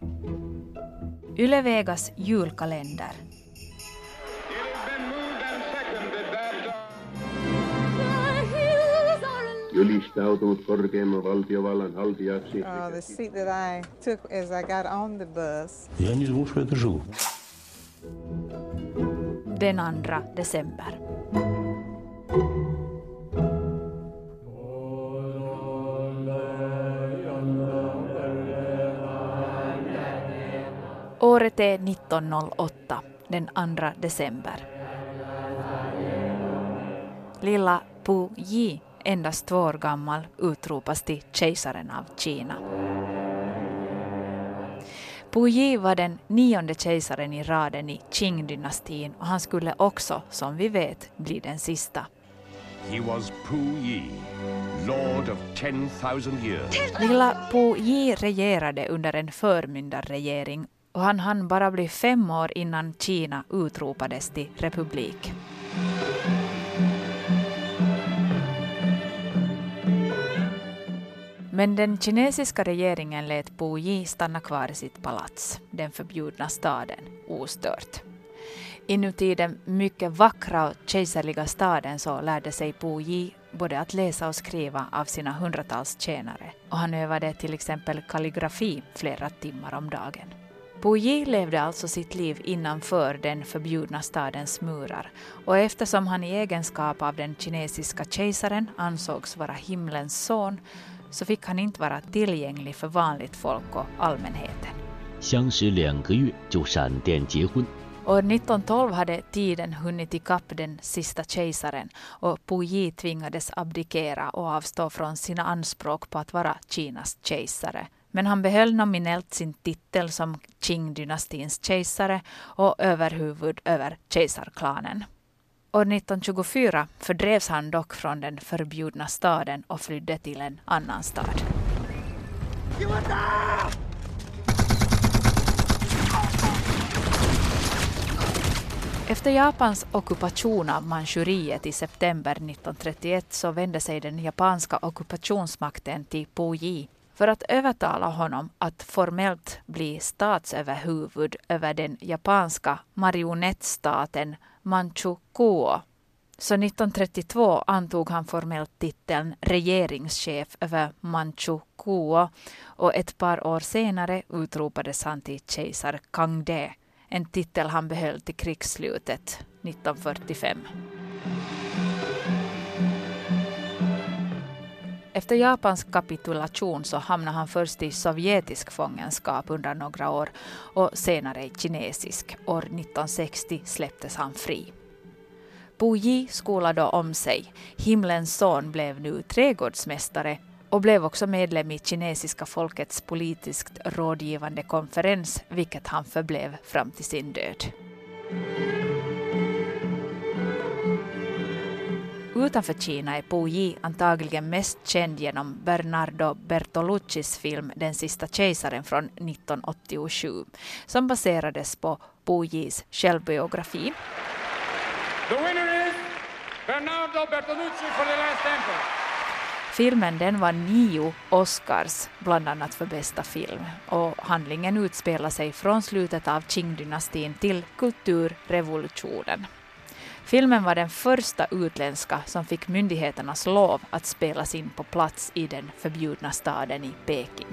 Yle Vegas julkalender. Ylistautunut korkeimman valtiovallan haltijaksi. The seat that I took as I got on the bus. Я не думал, что я доживу. Den 2 december. Året är 1908, den 2 december. Lilla Pu Yi, endast 2 år gammal, utropas till kejsaren av Kina. Pu Yi var den 9:e kejsaren i raden i Qing-dynastin och han skulle också, som vi vet, bli den sista. He was Pu Yi, Lord of 10,000 years. Lilla Pu Yi regerade under en förmyndarregering och han hann bara bli 5 år innan Kina utropades till republik. Men den kinesiska regeringen lät Pu Yi stanna kvar i sitt palats, den förbjudna staden, ostört. Inuti den mycket vackra och kejserliga staden så lärde sig Pu Yi både att läsa och skriva av sina hundratals tjänare. Och han övade till exempel kalligrafi flera timmar om dagen. Pu Yi levde alltså sitt liv innanför den förbjudna stadens murar. Och eftersom han i egenskap av den kinesiska kejsaren ansågs vara himlens son så fick han inte vara tillgänglig för vanligt folk och allmänheten. 相识2个月就闪电结婚。 År 1912 hade tiden hunnit ikapp den sista kejsaren och Pu Yi tvingades abdikera och avstå från sina anspråk på att vara Kinas kejsare. Men han behöll nominellt sin titel som Qing-dynastins kejsare och överhuvud över kejsarklanen. År 1924 fördrevs han dock från den förbjudna staden och flydde till en annan stad. Efter Japans ockupation av Manchuriet i september 1931 så vände sig den japanska ockupationsmakten till Pu Yi för att övertala honom att formellt bli statsöverhuvud över den japanska marionettstaten Manchukuo. Så 1932 antog han formellt titeln regeringschef över Manchukuo och ett par år senare utropades han till kejsar Kangde, en titel han behöll till krigsslutet 1945. Efter Japans kapitulation så hamnade han först i sovjetisk fångenskap under några år och senare i kinesisk. År 1960 släpptes han fri. Pu Yi skolade om sig. Himlens son blev nu trädgårdsmästare och blev också medlem i kinesiska folkets politiskt rådgivande konferens, vilket han förblev fram till sin död. Utanför Kina är Pu Yi antagligen mest känd genom Bernardo Bertoluccis film Den sista kejsaren från 1987, som baserades på Pu Yis självbiografi. The winner is Bernardo Bertolucci for The Last Emperor. Filmen den var 9 Oscars, bland annat för bästa film, och handlingen utspelar sig från slutet av Qing-dynastin till kulturrevolutionen. Filmen var den första utländska som fick myndigheternas lov att spelas in på plats i den förbjudna staden i Peking.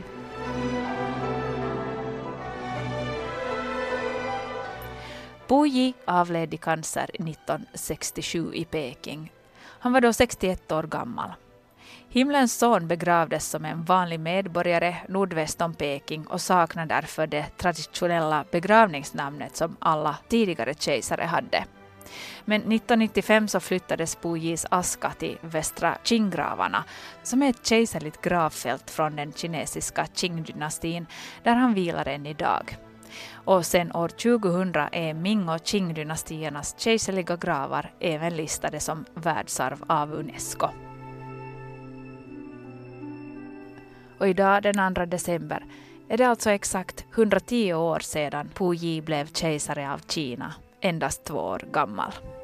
Pu Yi avled i cancer 1967 i Peking. Han var då 61 år gammal. Himlens son begravdes som en vanlig medborgare nordväst om Peking och saknar därför det traditionella begravningsnamnet som alla tidigare kejsare hade. Men 1995 så flyttades Pu Yis aska till västra Qinggravarna, som är ett kejserligt gravfält från den kinesiska Qing-dynastin där han vilar än idag. Och sen år 2000 är Ming- och Qing-dynastiernas kejserliga gravar även listade som världsarv av UNESCO. Och idag den 2 december är det alltså exakt 110 år sedan Pu Yi blev kejsare av Kina, endast 2 år gammal.